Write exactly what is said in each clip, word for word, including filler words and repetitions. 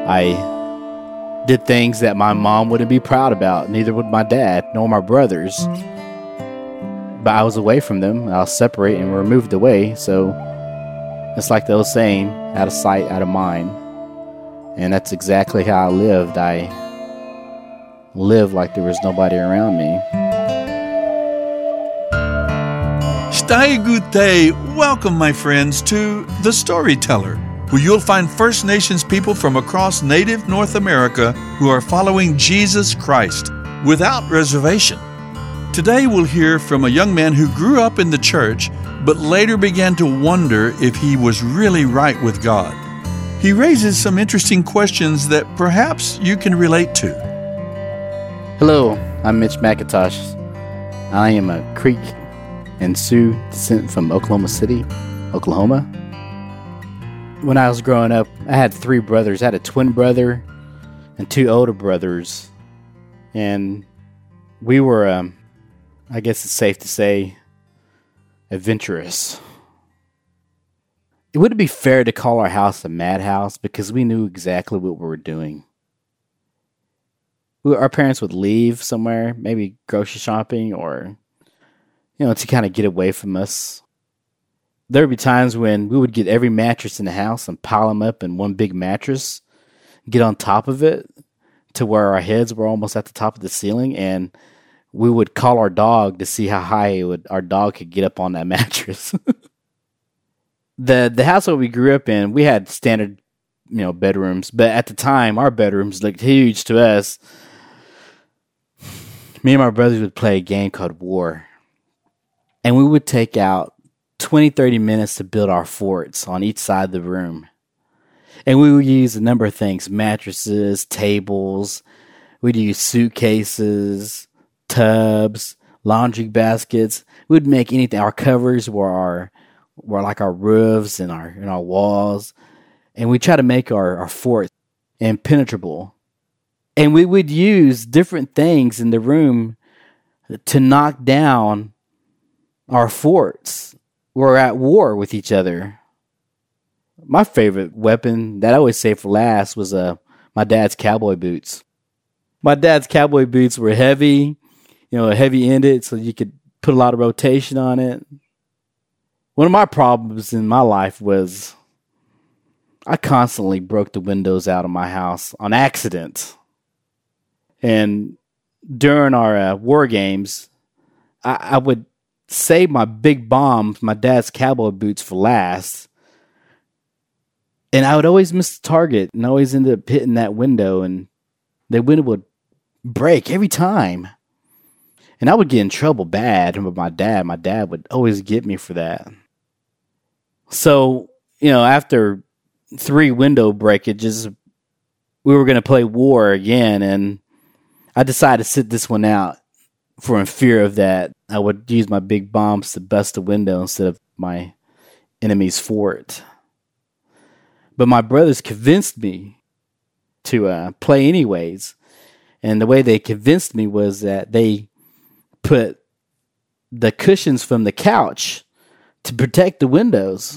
I did things that my mom wouldn't be proud about. Neither would my dad, nor my brothers. But I was away from them. I was separated and we were moved away. So it's like the old saying, out of sight, out of mind. And that's exactly how I lived. I lived like there was nobody around me. Stai Gute, welcome my friends to The Storyteller, where you'll find First Nations people from across native North America who are following Jesus Christ without reservation. Today we'll hear from a young man who grew up in the church, but later began to wonder if he was really right with God. He raises some interesting questions that perhaps you can relate to. Hello, I'm Mitch McIntosh. I am a Creek and Sioux descent from Oklahoma City, Oklahoma. When I was growing up, I had three brothers. I had a twin brother and two older brothers. And we were, um, I guess it's safe to say, adventurous. It wouldn't be fair to call our house a madhouse because we knew exactly what we were doing. We, our parents would leave somewhere, maybe grocery shopping or, you know, to kind of get away from us. There would be times when we would get every mattress in the house and pile them up in one big mattress, get on top of it to where our heads were almost at the top of the ceiling, and we would call our dog to see how high it would, our dog could get up on that mattress. the The house that we grew up in, we had standard, you know, bedrooms, but at the time, our bedrooms looked huge to us. Me and my brothers would play a game called War, and we would take out twenty, thirty minutes to build our forts on each side of the room. And we would use a number of things, mattresses, tables, we'd use suitcases, tubs, laundry baskets. We'd make anything. Our covers were our were like our roofs and our and our walls. And we try to make our, our fort impenetrable. And we would use different things in the room to knock down our forts. We're at war with each other. My favorite weapon that I always save for last was uh, my dad's cowboy boots. My dad's cowboy boots were heavy, you know, heavy-ended, so you could put a lot of rotation on it. One of my problems in my life was I constantly broke the windows out of my house on accident. And during our uh, war games, I, I would save my big bombs, my dad's cowboy boots, for last. And I would always miss the target and always end up hitting that window, and the window would break every time. And I would get in trouble bad with my dad. My dad would always get me for that. So, you know, after three window breakages, we were going to play war again, and I decided to sit this one out. For in fear of that, I would use my big bombs to bust the window instead of my enemy's fort. But my brothers convinced me to uh, play anyways. And the way they convinced me was that they put the cushions from the couch to protect the windows.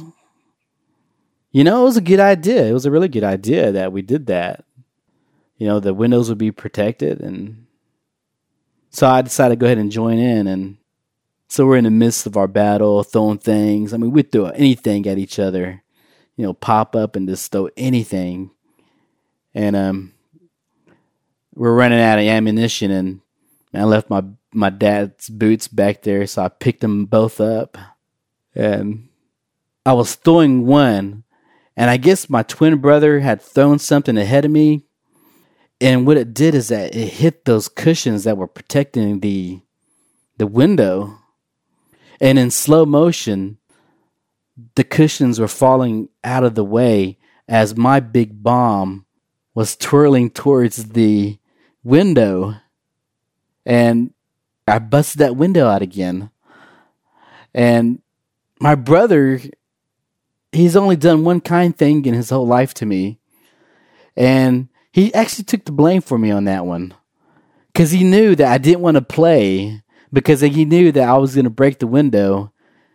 You know, it was a good idea. It was a really good idea that we did that. You know, the windows would be protected, and so I decided to go ahead and join in. And so we're in the midst of our battle, throwing things. I mean, we'd throw anything at each other, you know, pop up and just throw anything. And um, we're running out of ammunition, and I left my, my dad's boots back there, so I picked them both up. And I was throwing one, and I guess my twin brother had thrown something ahead of me. And what it did is that it hit those cushions that were protecting the the window. And in slow motion, the cushions were falling out of the way as my big bomb was twirling towards the window. And I busted that window out again. And my brother, he's only done one kind thing in his whole life to me. And he actually took the blame for me on that one. Because he knew that I didn't want to play. Because he knew that I was going to break the window.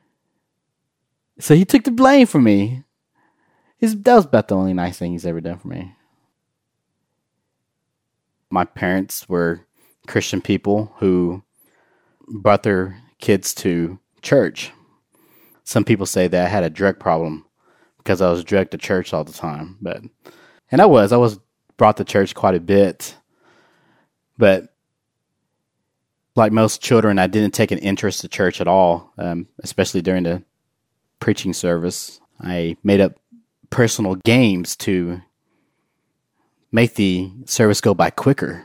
So he took the blame for me. He's, that was about the only nice thing he's ever done for me. My parents were Christian people who brought their kids to church. Some people say that I had a drug problem because I was dragged to church all the time. But and I was. I was brought to church quite a bit. But like most children, I didn't take an interest in church at all, um, especially during the preaching service. I made up personal games to make the service go by quicker.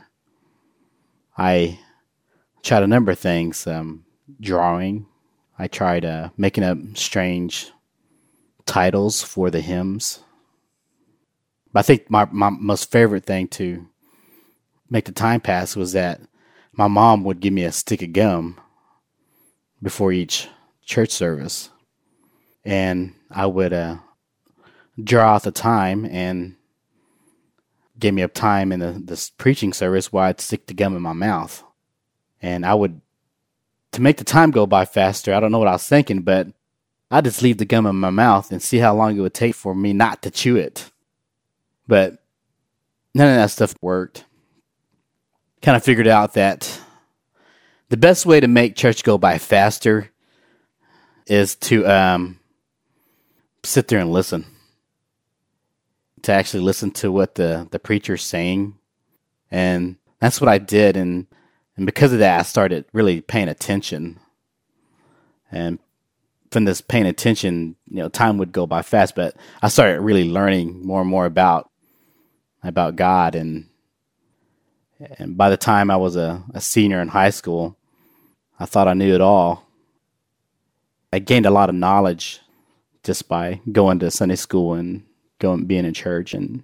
I tried a number of things, um, drawing. I tried uh, making up strange titles for the hymns. But I think my, my most favorite thing to make the time pass was that my mom would give me a stick of gum before each church service. And I would uh, draw out the time and give me a time in the this preaching service where I'd stick the gum in my mouth. And I would, to make the time go by faster, I don't know what I was thinking, but I'd just leave the gum in my mouth and see how long it would take for me not to chew it. But none of that stuff worked. Kind of figured out that the best way to make church go by faster is to um, sit there and listen. To actually listen to what the, the preacher's saying. And that's what I did. And, and because of that, I started really paying attention. And from this paying attention, you know, time would go by fast. But I started really learning more and more about about God. And and by the time I was a, a senior in high school, I thought I knew it all. I gained a lot of knowledge just by going to Sunday school and going being in church. And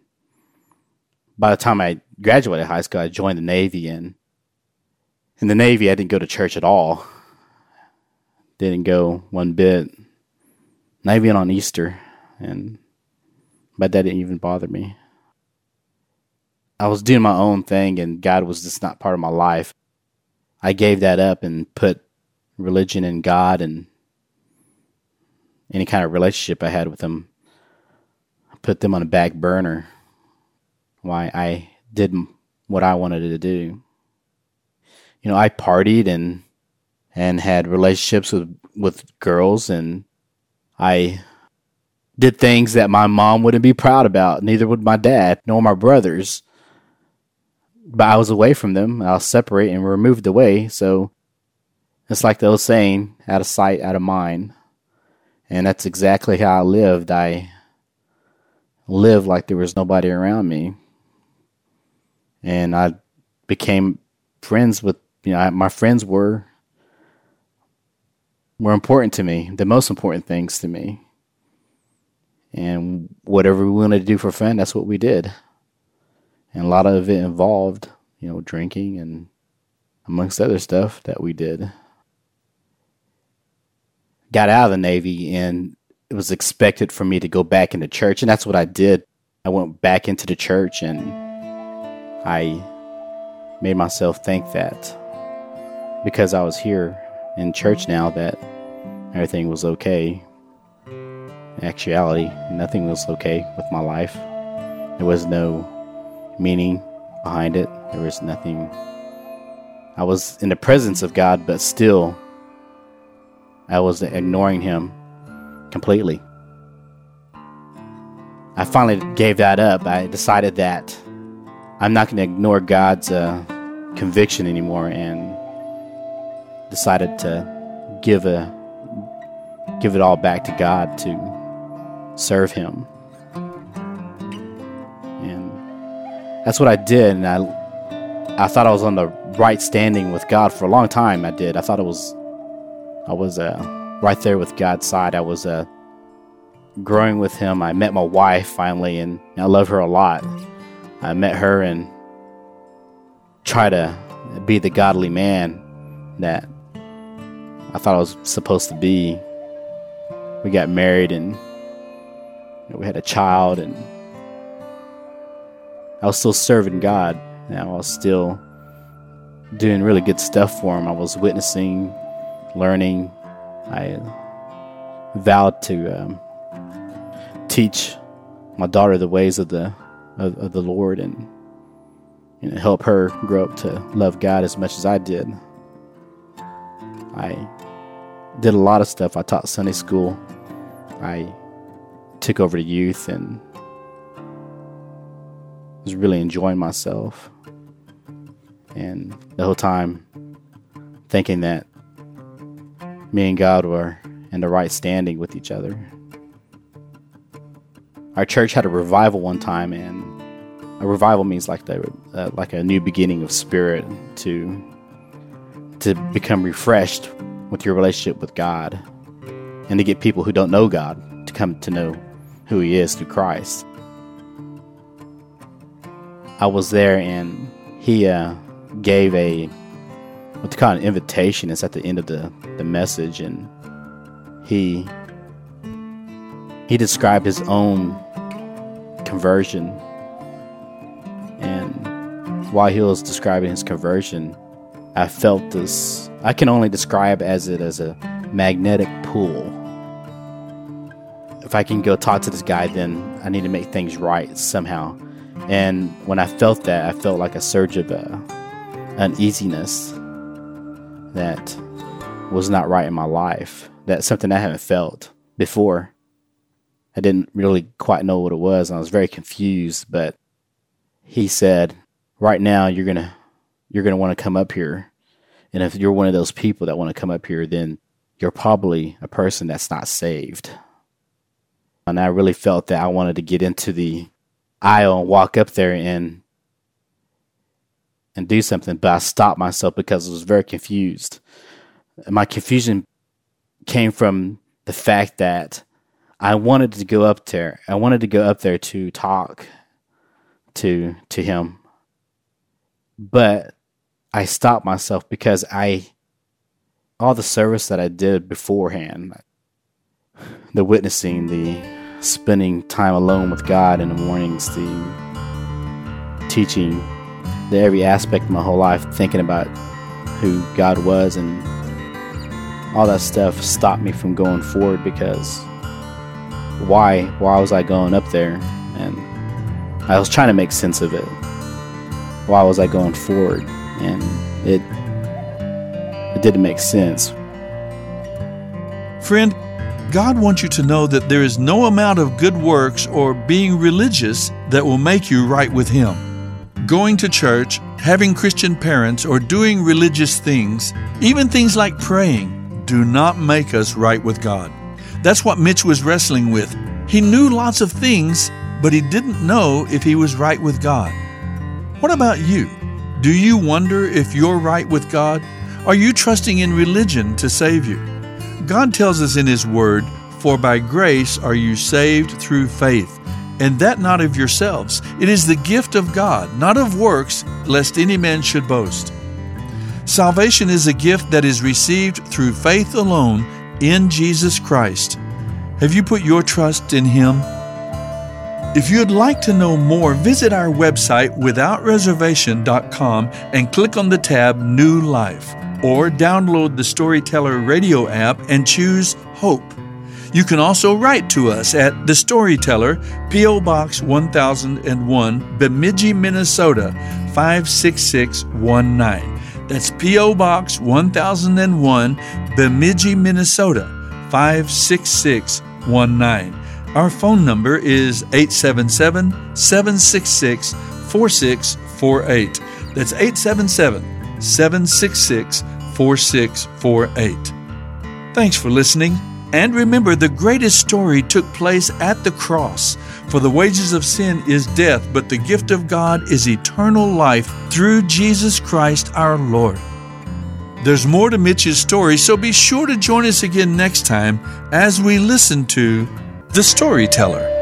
by the time I graduated high school, I joined the Navy. And in the Navy, I didn't go to church at all. Didn't go one bit. Not even on Easter. And but that didn't even bother me. I was doing my own thing, and God was just not part of my life. I gave that up and put religion and God and any kind of relationship I had with Him, put them on a back burner while I did what I wanted to do. You know, I partied and and had relationships with, with girls, and I did things that my mom wouldn't be proud about. Neither would my dad, nor my brothers. But I was away from them. I was separate and removed away. So it's like the old saying, out of sight, out of mind. And that's exactly how I lived. I lived like there was nobody around me. And I became friends with, you know, I, my friends were were important to me, the most important things to me. And whatever we wanted to do for fun, that's what we did. And a lot of it involved, you know, drinking and amongst other stuff that we did. Got out of the Navy, and it was expected for me to go back into church, and that's what I did. I went back into the church, and I made myself think that because I was here in church now that everything was okay. In actuality, nothing was okay with my life. There was no meaning behind it. There was nothing. I was in the presence of God, but still I was ignoring Him completely. I finally gave that up. I decided that I'm not going to ignore God's uh, conviction anymore, and decided to give a give it all back to God to serve Him. And that's what I did. And I I thought I was on the right standing with God for a long time. I did. I thought it was I was uh, right there with God's side. I was uh, growing with Him. I met my wife finally, and I love her a lot. I met her and tried to be the godly man that I thought I was supposed to be. We got married, and you know, we had a child, and I was still serving God. And I was still doing really good stuff for Him. I was witnessing, learning. I vowed to um, teach my daughter the ways of the of, of the Lord, and you know, help her grow up to love God as much as I did. I did a lot of stuff. I taught Sunday school. I took over the youth and was really enjoying myself. And the whole time thinking that me and God were in the right standing with each other. Our church had a revival one time, and a revival means like the uh, like a new beginning of spirit, to to become refreshed with your relationship with God, and to get people who don't know God to come to know who He is through Christ. I was there, and he uh, gave a what they call an invitation. It's at the end of the, the message, and he he described his own conversion. And while he was describing his conversion, I felt this, I can only describe as it as a magnetic pull. If I can go talk to this guy, then I need to make things right somehow. And when I felt that, I felt like a surge of uh, uneasiness that was not right in my life. That's something I haven't felt before. I didn't really quite know what it was, and I was very confused. But he said, right now you're gonna you're gonna want to come up here, and if you're one of those people that want to come up here, then you're probably a person that's not saved. And I really felt that I wanted to get into the aisle and walk up there and and do something, but I stopped myself because I was very confused. And my confusion came from the fact that I wanted to go up there. I wanted to go up there to talk to to him. But I stopped myself because I all the service that I did beforehand, the witnessing, the spending time alone with God in the mornings, the teaching, the every aspect of my whole life, thinking about who God was, and all that stuff stopped me from going forward. Because why why was I going up there? And I was trying to make sense of it. Why was I going forward? And it it didn't make sense. Friend, God wants you to know that there is no amount of good works or being religious that will make you right with Him. Going to church, having Christian parents, or doing religious things, even things like praying, do not make us right with God. That's what Mitch was wrestling with. He knew lots of things, but he didn't know if he was right with God. What about you? Do you wonder if you're right with God? Are you trusting in religion to save you? God tells us in His Word, "For by grace are you saved through faith, and that not of yourselves. It is the gift of God, not of works, lest any man should boast." Salvation is a gift that is received through faith alone in Jesus Christ. Have you put your trust in Him? If you'd like to know more, visit our website without reservation dot com and click on the tab New Life, or download the Storyteller radio app and choose Hope. You can also write to us at The Storyteller, P O. Box one thousand one, Bemidji, Minnesota five six six one nine. That's P O. Box one thousand one, Bemidji, Minnesota five six six one nine. Our phone number is eight seven seven, seven six six, four six four eight. That's eight seven seven, seven six six, four six four eight. Thanks for listening. And remember, the greatest story took place at the cross. For the wages of sin is death, but the gift of God is eternal life through Jesus Christ our Lord. There's more to Mitch's story, so be sure to join us again next time as we listen to The Storyteller.